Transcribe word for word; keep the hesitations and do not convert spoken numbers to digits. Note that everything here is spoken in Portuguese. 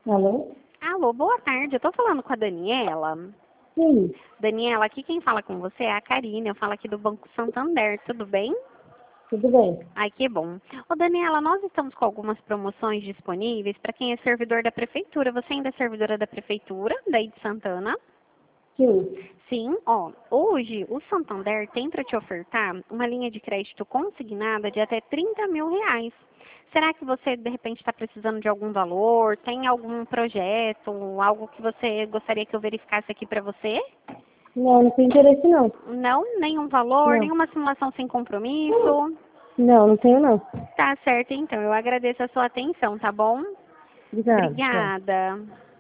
Alô? Alô, boa tarde. Eu tô falando com a Daniela. Sim, Daniela, aqui quem fala com você é a Karine. Eu falo aqui do Banco Santander. Tudo bem? tudo bem. Ai, que bom. Ô, Daniela, nós estamos com algumas promoções disponíveis para quem é servidor da prefeitura. Você ainda é servidora da prefeitura, daí de Santana? Sim. Sim, ó, hoje o Santander tem para te ofertar uma linha de crédito consignada de até trinta mil reais. Será que você, de repente, está precisando de algum valor? Tem algum projeto, algo que você gostaria que eu verificasse aqui para você? Não, não tem interesse não. Não, nenhum valor, Não. nenhuma simulação sem compromisso? Não, não tenho não. Tá certo, então. Eu agradeço a sua atenção, tá bom? Obrigada, tchau. Obrigada.